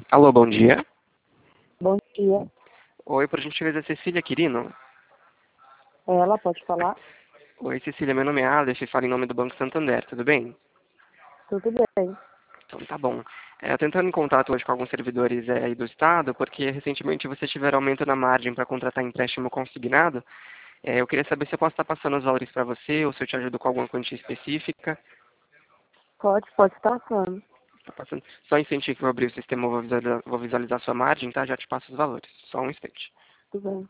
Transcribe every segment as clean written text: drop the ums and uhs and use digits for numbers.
Alô, bom dia. Bom dia. Oi, por gentileza, Cecília Quirino. Ela pode falar? Oi, Cecília, meu nome é Alex e falo em nome do Banco Santander, tudo bem? Tudo bem. Então tá bom. Eu tô entrando em contato hoje com alguns servidores aí do Estado, porque recentemente vocês tiveram aumento na margem para contratar empréstimo consignado. Eu queria saber se eu posso estar passando os valores para você ou se eu te ajudo com alguma quantia específica. Pode estar falando. Tá passando. Só um instantinho que eu vou abrir o sistema, eu vou visualizar sua margem, tá? Já te passo os valores. Só um instante. Tudo bem.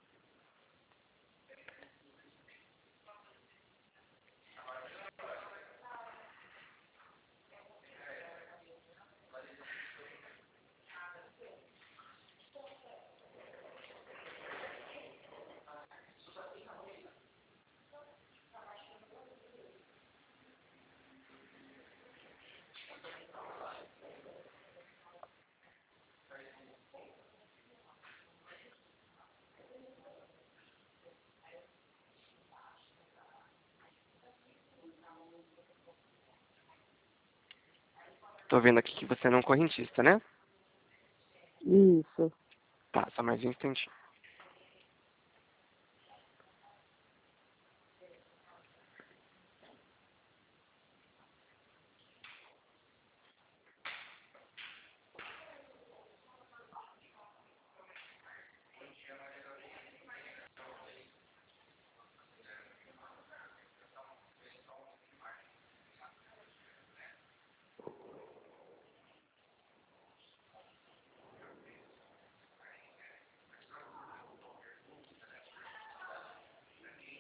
Tô vendo aqui que você é não correntista, né? Isso. Tá, só mais um instantinho.